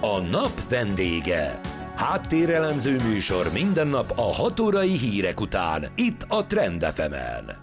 A nap vendége. Háttérelemző műsor minden nap a 6 órai hírek után, itt a Trend FM-en.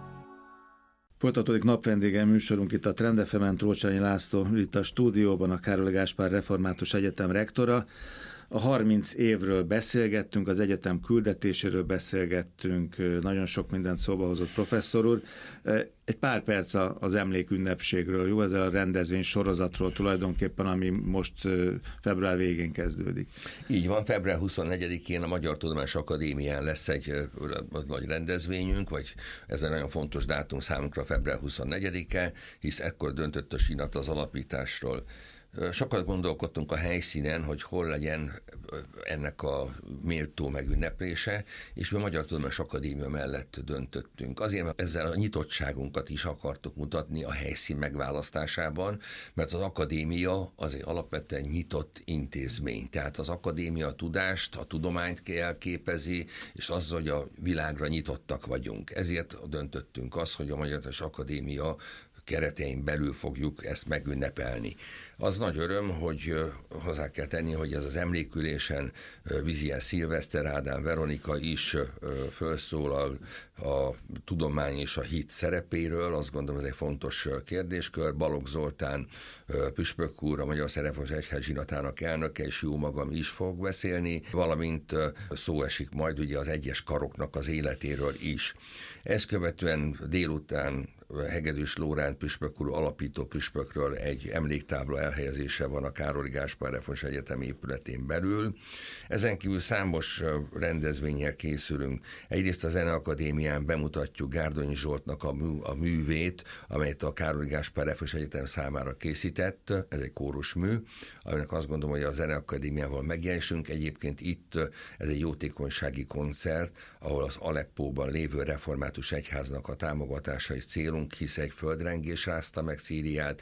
Folytatódik napvendége műsorunk itt a Trend FM-en, Trócsányi László itt a stúdióban, a Károly Gáspár Református Egyetem rektora. A 30 évről beszélgettünk, az egyetem küldetéséről beszélgettünk, nagyon sok mindent szóba hozott professzor úr. Egy pár perc az emlékünnepségről, jó? Ezzel a rendezvény sorozatról tulajdonképpen, ami most február végén kezdődik. Így van, február 24-én a Magyar Tudományos Akadémián lesz egy nagy rendezvényünk, vagy ez egy nagyon fontos dátum számunkra, február 24-e, hisz ekkor döntött a Sinat az alapításról. Sokat gondolkodtunk a helyszínen, hogy hol legyen ennek a méltó megünneplése, és mi a Magyar Tudományos Akadémia mellett döntöttünk. Azért, mert ezzel a nyitottságunkat is akartuk mutatni a helyszín megválasztásában, mert az akadémia az egy alapvetően nyitott intézmény. Tehát az akadémia a tudást, a tudományt képezi, és azzal, hogy a világra nyitottak vagyunk. Ezért döntöttünk azt, hogy a Magyar Tudományos Akadémia keretein belül fogjuk ezt megünnepelni. Az nagy öröm, hogy hozzá kell tenni, hogy ez az emlékülésen Vizier Szilveszter, Ádám Veronika is felszólal a tudomány és a hit szerepéről. Azt gondolom, ez egy fontos kérdéskör. Balogh Zoltán püspök úr, a Magyar Református Egyház zsinatának elnöke, és jó magam is fog beszélni, valamint szó esik majd ugye az egyes karoknak az életéről is. Ezt követően délután Hegedűs Lóránt püspök úr alapító püspökről egy emléktábla elhelyezése van a Károly Gáspár Református Egyetem épületén belül. Ezen kívül számos rendezvénnyel készülünk. Egyrészt a Zeneakadémián bemutatjuk Gárdonyi Zsoltnak a művét, amelyet a Károly Gáspár Református Egyetem számára készített. Ez egy kórusmű, aminek azt gondolom, hogy a Zeneakadémiával megjelenésünk. Egyébként itt ez egy jótékonysági koncert, ahol az Aleppóban lévő református egyháznak a támogatása is célunk, hisz egy földrengés rázta meg Szíriát,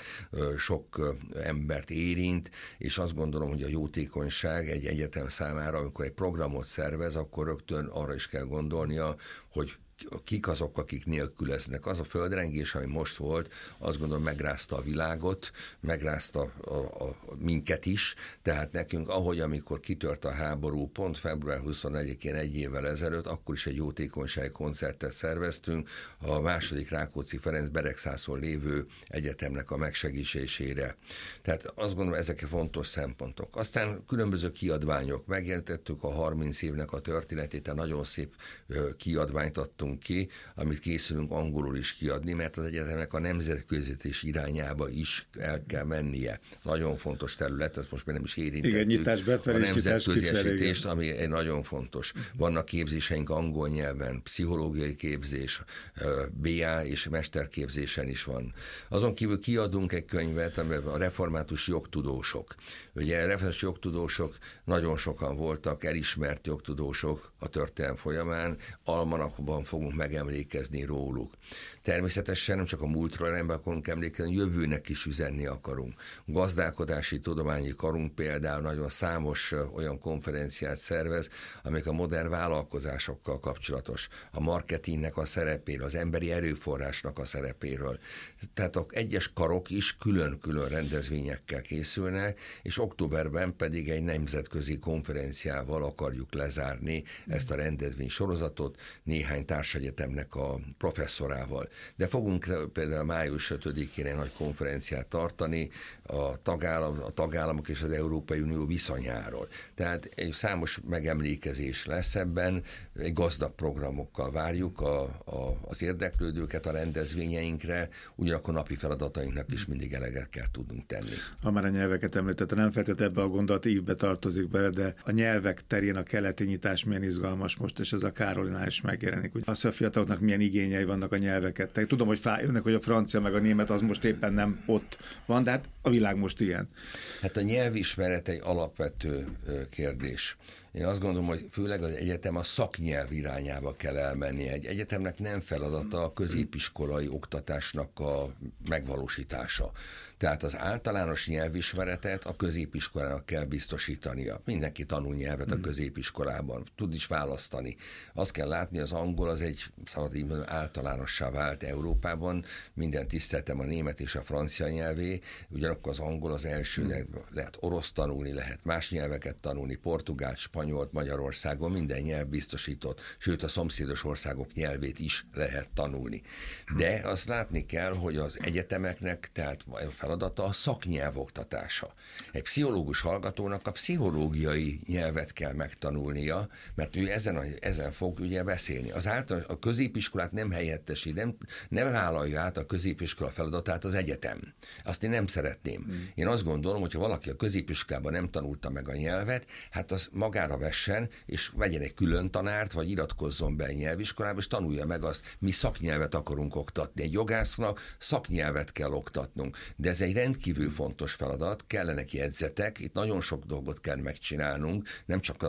sok embert érint, és azt gondolom, hogy a jótékonyság egy egyetem számára, amikor egy programot szervez, akkor rögtön arra is kell gondolnia, hogy kik azok, akik nélkülöznek. Az a földrengés, ami most volt, azt gondolom megrázta a világot, megrázta minket is, tehát nekünk, ahogy amikor kitört a háború, pont február 24-én egy évvel ezelőtt, akkor is egy jótékonysági koncertet szerveztünk a második Rákóczi Ferenc Beregszászon lévő egyetemnek a megsegítésére. Tehát azt gondolom, ezek fontos szempontok. Aztán különböző kiadványok. Megjelentettük a 30 évnek a történetét, nagyon szép kiadványt adtunk ki, amit készülünk angolul is kiadni, mert az egyetemnek a nemzetközités irányába is el kell mennie. Nagyon fontos terület, ezt most már nem is érintettük. Igen, nyitás befelé, a nemzetköziesítést, ami egy nagyon fontos. Vannak képzéseink angol nyelven, pszichológiai képzés, BA és mesterképzésen is van. Azon kívül kiadunk egy könyvet, amiben a református jogtudósok. Ugye a református jogtudósok nagyon sokan voltak, elismert jogtudósok a történelem folyamán, almanakban fogunk megemlékezni róluk. Természetesen nem csak a múltról nem akarunk emlékezni, jövőnek is üzenni akarunk. Gazdálkodási tudományi karunk például nagyon számos olyan konferenciát szervez, amelyek a modern vállalkozásokkal kapcsolatos, a marketingnek a szerepéről, az emberi erőforrásnak a szerepéről. Tehát az egyes karok is külön-külön rendezvényekkel készülnek, és októberben pedig egy nemzetközi konferenciával akarjuk lezárni ezt a rendezvény sorozatot néhány társegyetemnek a professzorával. De fogunk például május 5-én egy nagy konferenciát tartani a tagállamok és az Európai Unió viszonyáról. Tehát egy számos megemlékezés lesz ebben, egy gazdag programokkal várjuk az érdeklődőket a rendezvényeinkre, ugyanakkor napi feladatainknak is mindig eleget kell tudnunk tenni. Ha már a nyelveket említette, nem feltétlenül ebbe a gondolat ívbe tartozik bele, de a nyelvek terén a keleti nyitás milyen izgalmas most, és ez a Károlinál is megjelenik. Úgy az, hogy a fiataloknak milyen igényei vannak a nyelveket. Tehát tudom, hogy fáj önnek, hogy a francia meg a német az most éppen nem ott van, de hát a világ most ilyen. Hát a nyelvismeret egy alapvető kérdés. Én azt gondolom, hogy főleg az egyetem a szaknyelv irányába kell elmenni. Egy egyetemnek nem feladata a középiskolai oktatásnak a megvalósítása. Tehát az általános nyelvismeretet a középiskolának kell biztosítania. Mindenki tanul nyelvet a középiskolában, tud is választani. Azt kell látni, az angol az egy szabad így mondani, általánossá vált Európában. Minden tiszteltem a német és a francia nyelvé, ugyanakkor az angol az első, lehet orosz tanulni, lehet más nyelveket tanulni, portugált, spanyolt, Magyarországon minden nyelv biztosított, sőt a szomszédos országok nyelvét is lehet tanulni. De azt látni kell, hogy az egyetemeknek, tehát a feladata a szaknyelv oktatása. Egy pszichológus hallgatónak a pszichológiai nyelvet kell megtanulnia, mert ő ezen fog ugye beszélni. A középiskolát nem helyettesít, nem vállalja át a középiskola feladatát az egyetem. Azt én nem szeretném. Én azt gondolom, hogy ha valaki a középiskolában nem tanulta meg a nyelvet, hát az magára vessen, és vegyen egy külön tanárt, vagy iratkozzon be egy nyelviskolába, és tanulja meg azt, mi szaknyelvet akarunk oktatni. Egy jogásznak szaknyelvet kell oktatnunk. De ez egy rendkívül fontos feladat, kellenek jegyzetek, itt nagyon sok dolgot kell megcsinálnunk, nem csak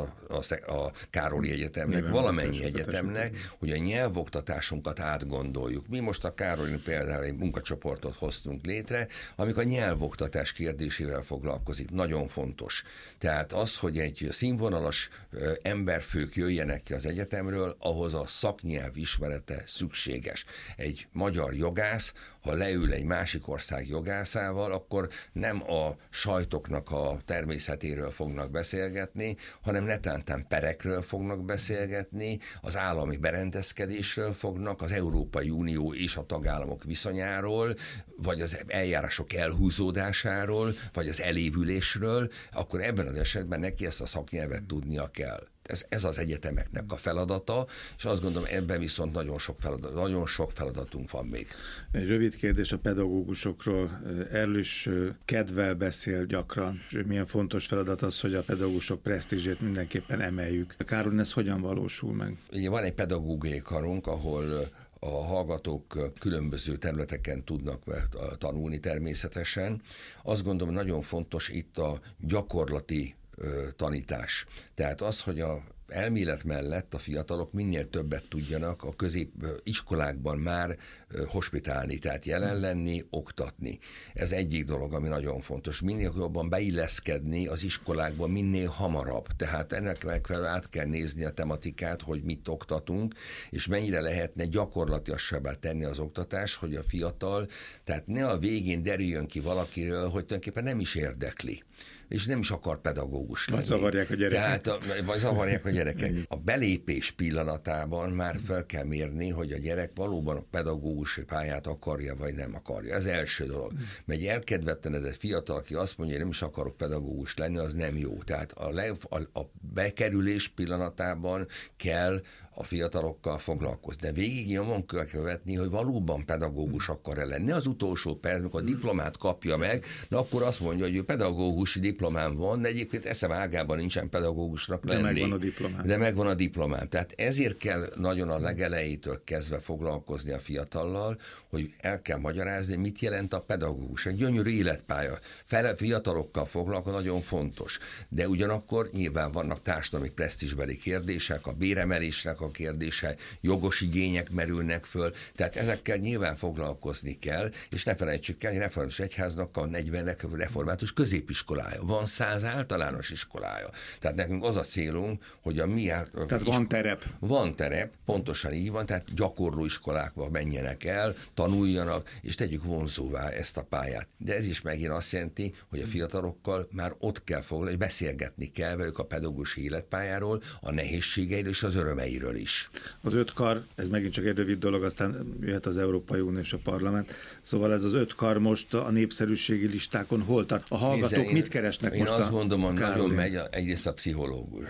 a Károlyi Egyetemnek, valamennyi egyetemnek, hogy a nyelvoktatásunkat átgondoljuk. Mi most a Károlyin például egy munkacsoportot hoztunk létre, amikor a nyelvoktatás kérdésével foglalkozik. Nagyon fontos. Tehát az, hogy egy színvonalas emberfők jöjjenek ki az egyetemről, ahhoz a szaknyelv ismerete szükséges. Egy magyar jogász, ha leül egy másik ország jogászával, akkor nem a sajtoknak a természetéről fognak beszélgetni, hanem netántán perekről fognak beszélgetni, az állami berendezkedésről fognak, az Európai Unió és a tagállamok viszonyáról, vagy az eljárások elhúzódásáról, vagy az elévülésről, akkor ebben az esetben neki ezt a szaknyelvet tudnia kell. Ez az egyetemeknek a feladata, és azt gondolom, ebben viszont nagyon sok feladatunk van még. Egy rövid kérdés a pedagógusokról. Erről is kedvel beszél gyakran. Milyen fontos feladat az, hogy a pedagógusok presztízsét mindenképpen emeljük. Károlyn, ez hogyan valósul meg? Ugye van egy pedagógiai karunk, ahol a hallgatók különböző területeken tudnak tanulni természetesen. Azt gondolom, nagyon fontos itt a gyakorlati tanítás. Tehát az, hogy a elmélet mellett a fiatalok minél többet tudjanak a középiskolákban már hospitálni, tehát jelen lenni, oktatni. Ez egyik dolog, ami nagyon fontos. Minél jobban beilleszkedni az iskolákban, minél hamarabb. Tehát ennek megfelelően át kell nézni a tematikát, hogy mit oktatunk, és mennyire lehetne gyakorlatiasabbá tenni az oktatás, hogy a fiatal, tehát ne a végén derüljön ki valakiről, hogy tulajdonképpen nem is érdekli, és nem is akar pedagógus lenni. Vagy zavarják a gyerekek. Vagy zavarják a gyerekek. A belépés pillanatában már fel kell mérni, hogy a gyerek valóban a pedagógusi pályát akarja, vagy nem akarja. Ez első dolog. Mert egy elkedvetlenedett fiatal, aki azt mondja, hogy nem is akarok pedagógus lenni, az nem jó. Tehát a bekerülés pillanatában kell a fiatalokkal foglalkozni. De végig nyomon kell követni, hogy valóban pedagógus akar-e lenni. Az utolsó perc, amikor a diplomát kapja meg, de akkor azt mondja, hogy ő pedagógusi diplomám van, de egyébként eszem ágában nincsen pedagógusnak lenni. De megvan a diplomám. Tehát ezért kell nagyon a legelejétől kezdve foglalkozni a fiatallal, hogy el kell magyarázni, mit jelent a pedagógus. Egy gyönyörű életpálya. Fiatalokkal foglalkozni nagyon fontos. De ugyanakkor nyilván vannak társadalmi presztízsbeli kérdések, a béremelésnek a kérdése, jogos igények merülnek föl, tehát ezekkel nyilván foglalkozni kell, és ne felejtsük el, hogy Református Egyháznak a 40 református középiskolája, van 100 általános iskolája. Tehát nekünk az a célunk, hogy a mi... Tehát van terep. Van terep, pontosan így van, tehát gyakorló iskolákba menjenek el, tanuljanak, és tegyük vonzóvá ezt a pályát. De ez is megint azt jelenti, hogy a fiatalokkal már ott kell foglalni, beszélgetni kell velük a pedagógusi életpályáról, a nehézségeiről és az örömeiről is. Az 5 kar, ez megint csak egy rövid dolog, aztán jöhet az Európai Unió és a Parlament. Szóval ez az 5 kar most a népszerűségi listákon hol tart? A hallgatók mit keresnek most? Én azt mondom, hogy nagyon megy egyrészt a pszichológus.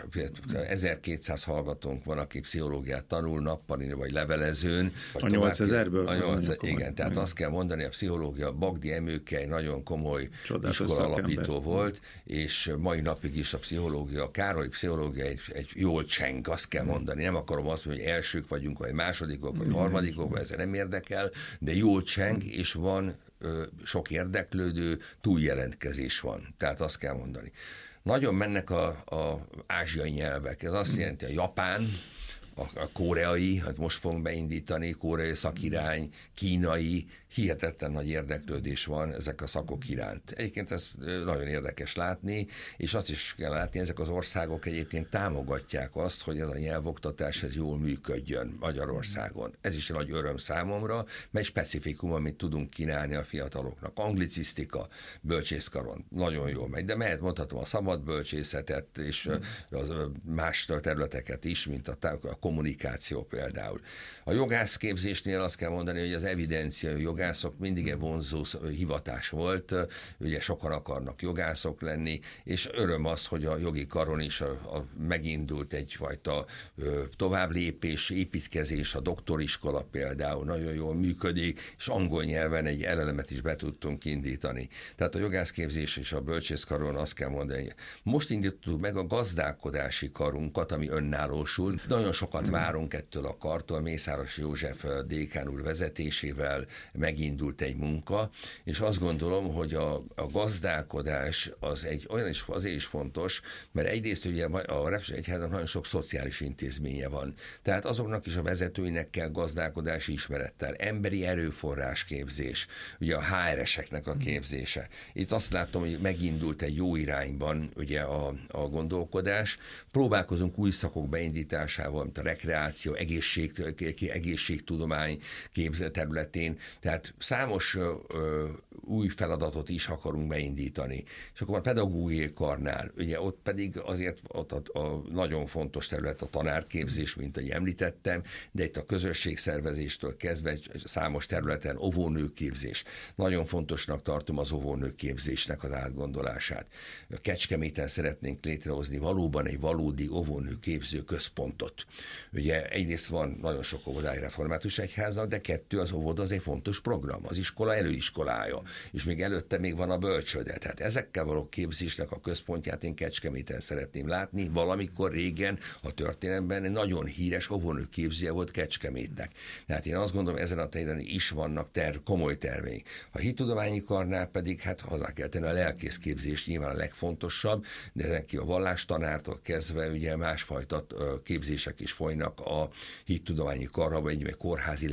1200 hallgatónk van, aki pszichológiát tanul nappalin vagy levelezőn. A 8000-ből? Igen, tehát azt kell mondani, a pszichológia, Bagdi Emőke nagyon komoly iskola alapító volt, és mai napig is a pszichológia, a Károlyi pszichológia egy jól cseng, azt kell mondani. Nem akarom azt mondani, hogy elsők vagyunk, vagy másodikok, vagy harmadikok, ezzel nem érdekel, de jól cseng, és van sok érdeklődő, túljelentkezés van. Tehát azt kell mondani. nagyon mennek a ázsiai nyelvek. Ez azt jelenti, a japán, a koreai, hát most fogunk beindítani, koreai szakirány, kínai, hihetetlen nagy érdeklődés van ezek a szakok iránt. Egyébként ez nagyon érdekes látni, és azt is kell látni, ezek az országok egyébként támogatják azt, hogy ez a nyelvoktatás ez jól működjön Magyarországon. Ez is egy nagy öröm számomra, mert specifikum, amit tudunk kínálni a fiataloknak. Anglicisztika, bölcsészkaron, nagyon jól megy, de mehet mondhatom a szabad bölcsészetet, és az más területeket is, mint a kommunikáció például. A jogászképzésnél azt kell mondani, hogy az evidencia jogászok mindig egy vonzó hivatás volt, ugye sokan akarnak jogászok lenni, és öröm az, hogy a jogi karon is megindult egyfajta továbblépés, építkezés, a doktoriskola például nagyon jól működik, és angol nyelven egy elelemet is be tudtunk indítani. Tehát a jogászképzés és a bölcsészkaron azt kell mondani, most indítottuk meg a gazdálkodási karunkat, ami önállósult. Nagyon sokat várunk ettől a kartól, Mészáros József dékán úr vezetésével megindult egy munka, és azt gondolom, hogy a gazdálkodás az azért is fontos, mert egyrészt ugye a Repsi Egyháznak nagyon sok szociális intézménye van. Tehát azoknak is a vezetőinek kell gazdálkodási ismerettel, emberi erőforrás képzés, ugye a HR-eseknek a képzése. Itt azt látom, hogy megindult egy jó irányban ugye a gondolkodás. Próbálkozunk új szakok beindításával, mint a rekreáció, egészségtudomány területén, tehát számos új feladatot is akarunk beindítani. És akkor a pedagógiai karnál, ugye ott pedig azért a nagyon fontos terület a tanárképzés, mint ahogy említettem, de itt a közösségszervezéstől kezdve számos területen óvónőképzés. Nagyon fontosnak tartom az óvónőképzésnek az átgondolását. A Kecskeméten szeretnénk létrehozni valóban egy valódi óvónőképző központot. Ugye egyrészt van nagyon sok óvodai református egyháznak, de kettő, az óvoda az egy fontos program, az iskola előiskolája, és még előtte még van a bölcsőde. Tehát ezekkel való képzésnek a központját én Kecskeméten szeretném látni. Valamikor régen a történelemben egy nagyon híres óvónő képzője volt Kecskemétnek. Tehát én azt gondolom, ezen a téren is vannak komoly terveink. A hittudományi karnál pedig hát hozzá kell tenni a lelkészképzés nyilván a legfontosabb, de ezen ki a vallástanártól kezdve ugye másfajta képzések is folynak a hittudományi karra, vagy egy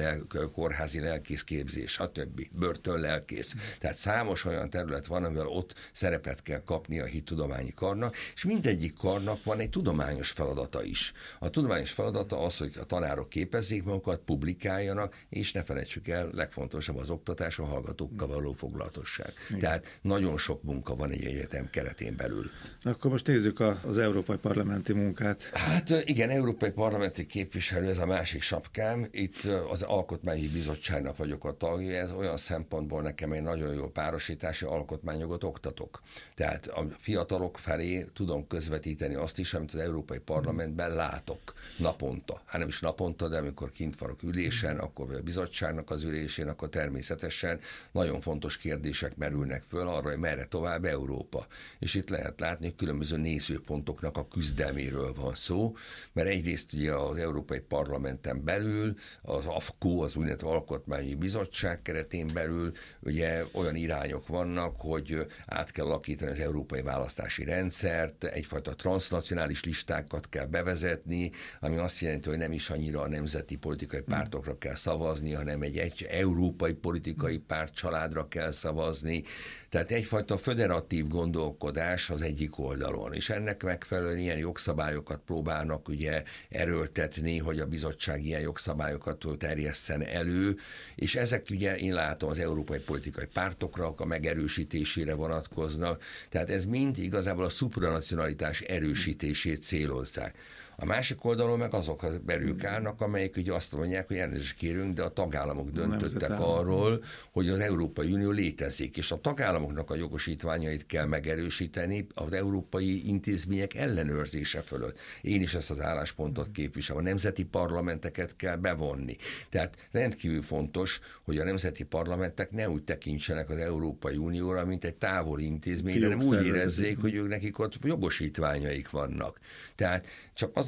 kórházi lelkészképzés, stb. Börtönlelkész. Tehát számos olyan terület van, amivel ott szerepet kell kapni a hittudományi karnak, és mindegyik karnak van egy tudományos feladata is. A tudományos feladata az, hogy a tanárok képezzék magukat, publikáljanak, és ne felejtsük el, legfontosabb az oktatás, a hallgatókkal való foglalatosság. Tehát nagyon sok munka van egy egyetem keretén belül. Akkor most nézzük az európai parlamenti munkát. Hát igen, európai parlamenti képviselő, ez a másik sapkám. Itt az Alkotmányi Bizottságnak vagyok a tagja, ez olyan szempontból nekem egy nagyon jó párosítási alkotmányjogot oktatok. Tehát a fiatalok felé tudom közvetíteni azt is, amit az Európai Parlamentben látok naponta. Hát nem is naponta, de amikor kint vanok ülésen, akkor a bizottságnak az ülésén, akkor természetesen nagyon fontos kérdések merülnek föl arra, hogy merre tovább Európa. És itt lehet látni, hogy különböző nézőpontoknak a küzdelméről van szó, mert egyrészt ugye az Európai Parlamenten belül, az AFKO, az úgynevezett Alkotmányi Bizottság keretén belül ugye olyan irányok vannak, hogy át kell alakítani az európai választási rendszert, egyfajta transznacionális listákat kell bevezetni, ami azt jelenti, hogy nem is annyira a nemzeti politikai pártokra kell szavazni, hanem egy európai politikai párt családra kell szavazni. Tehát egyfajta föderatív gondolkodás az egyik oldalon, és ennek megfelelően ilyen jogszabályokat próbálnak ugye erőltetni, hogy a bizottság ilyen jogszabályokat terjesszen elő, és ezek ugye én látom az európai politikai pártokra a megerősítésére vonatkoznak, tehát ez mind igazából a szupranacionalitás erősítését célozzák. A másik oldalon meg azok az erők állnak, amelyek ugye azt mondják, hogy elnézést kérünk, de a tagállamok döntöttek arról, hogy az Európai Unió létezik, és a tagállamoknak a jogosítványait kell megerősíteni az európai intézmények ellenőrzése fölött. Én is ezt az álláspontot képviselem. A nemzeti parlamenteket kell bevonni. Tehát rendkívül fontos, hogy a nemzeti parlamentek ne úgy tekintsenek az Európai Unióra, mint egy távoli intézményre, hanem úgy érezzék, hogy nekik ott jogosítványaik vannak. Tehát csak az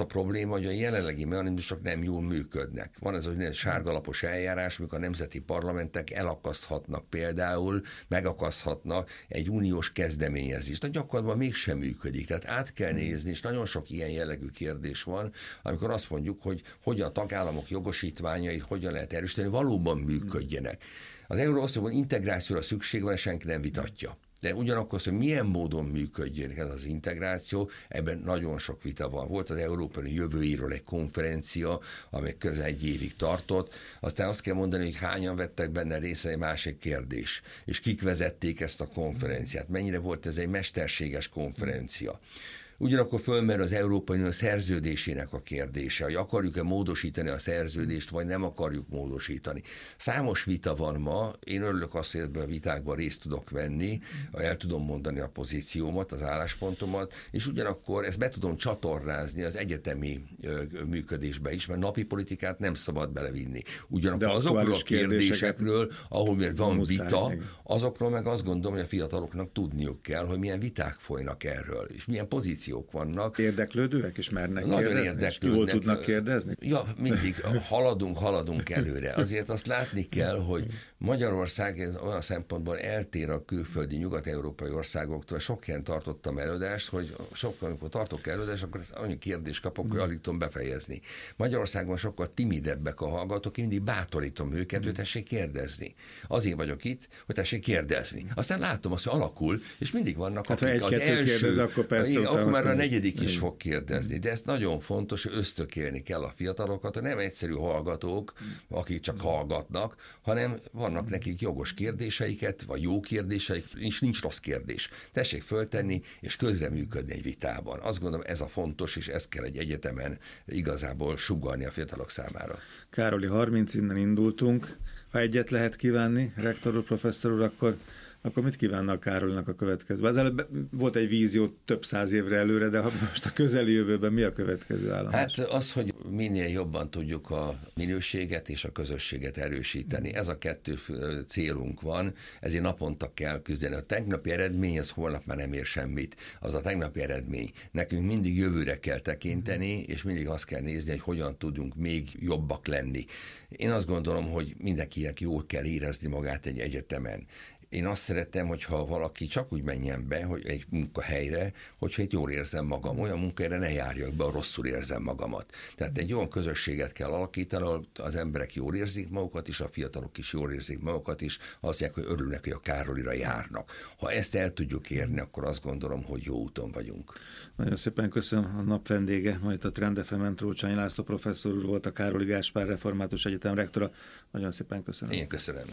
a probléma, hogy a jelenlegi mechanizmusok nem jól működnek. Van ez a sárgalapos eljárás, amikor a nemzeti parlamentek elakaszthatnak például, megakaszthatnak egy uniós kezdeményezést. De gyakorlatban mégsem működik. Tehát át kell nézni, és nagyon sok ilyen jellegű kérdés van, amikor azt mondjuk, hogy a tagállamok jogosítványait hogyan lehet erősíteni, valóban működjenek. Az Euróoszlopban integrációra szükség van, senki nem vitatja. De ugyanakkor az, hogy milyen módon működjön ez az integráció, ebben nagyon sok vita van. Volt az Európai jövőiről egy konferencia, amely közel 1 évig tartott. Aztán azt kell mondani, hogy hányan vettek benne részt, egy másik kérdés. És kik vezették ezt a konferenciát? Mennyire volt ez egy mesterséges konferencia? Ugyanakkor fölmerül az Európai Unió szerződésének a kérdése, hogy akarjuk-e módosítani a szerződést, vagy nem akarjuk módosítani. Számos vita van ma, én örülök azt, hogy ebben a vitákban részt tudok venni, el tudom mondani a pozíciómat, az álláspontomat, és ugyanakkor ezt be tudom csatornázni az egyetemi működésbe is, mert napi politikát nem szabad belevinni. Ugyanakkor azokról a kérdésekről, ahol van vita, azokról meg azt gondolom, hogy a fiataloknak tudniuk kell, hogy milyen viták folynak erről, és milyen pozíciók vannak. Érdeklődőek is mernek nagyon kérdezni? Érdeklődnek. Jól tudnak kérdezni? Ja, mindig haladunk előre. Azért azt látni kell, hogy Magyarország olyan szempontból eltér a külföldi nyugat-európai országoktól. Sok helyen tartottam előadást, hogy sokkal, amikor tartok előadást, akkor annyi kérdést kapok, hogy alig tudom befejezni. Magyarországon sokkal timidebbek a hallgatók, én mindig bátorítom őket, hogy tessék kérdezni. Azért vagyok itt, hogy tessék kérdezni. Aztán látom azt, hogy alakul, és mindig vannak, hát, akik az első... Kérdez, akkor persze akkor már a 4. is fog kérdezni. De ez nagyon fontos, hogy ösztökélni kell a fiatalokat, hogy nem egyszerű hallgatók, akik csak hallgatnak, hanem vannak nekik jogos kérdéseiket, vagy jó kérdéseik, nincs rossz kérdés. Tessék föltenni, és közreműködni egy vitában. Azt gondolom, ez a fontos, és ezt kell egy egyetemen igazából sugallni a fiatalok számára. Károli, 30 innen indultunk. Ha egyet lehet kívánni, rektor úr, professzor úr, akkor mit kívánnak Károlynak a következő? Az előbb volt egy vízió több 100 évre előre, de most a közeli jövőben mi a következő állomás? Hát az, hogy minél jobban tudjuk a minőséget és a közösséget erősíteni. Ez a 2 célunk van, ezért naponta kell küzdeni. A tegnapi eredmény, az holnap már nem ér semmit. Az a tegnapi eredmény. Nekünk mindig jövőre kell tekinteni, és mindig azt kell nézni, hogy hogyan tudunk még jobbak lenni. Én azt gondolom, hogy mindenkinek jól kell érezni magát egy egyetemen. Én azt szeretem, hogyha valaki csak úgy menjen be, hogy egy munkahelyre, hogyha itt jól érzem magam. Olyan munkahelyre ne járjak be, ha rosszul érzem magamat. Tehát egy olyan közösséget kell alakítani, ahol az emberek jól érzik magukat, és a fiatalok is jól érzik magukat, és azt mondják, hogy örülnek, hogy a Károlira járnak. Ha ezt el tudjuk érni, akkor azt gondolom, hogy jó úton vagyunk. Nagyon szépen köszönöm. A nap vendége, majd a Trend FM-en Trócsányi László professzor úr volt, a Károly Gáspár Református Egyetem rektora. Nagyon szépen köszönöm. Én köszönöm.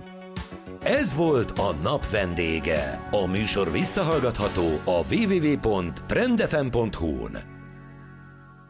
Ez volt a nap vendége. A műsor visszahallgatható a www.trendfm.hu-n.